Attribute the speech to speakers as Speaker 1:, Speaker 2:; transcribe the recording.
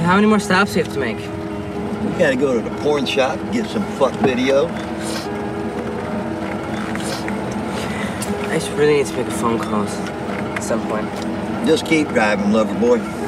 Speaker 1: how many more stops do you have to make?
Speaker 2: We gotta go to the porn shop, get some fuck videos.
Speaker 1: I just really need to make a phone call at some point.
Speaker 2: Just keep driving, lover boy.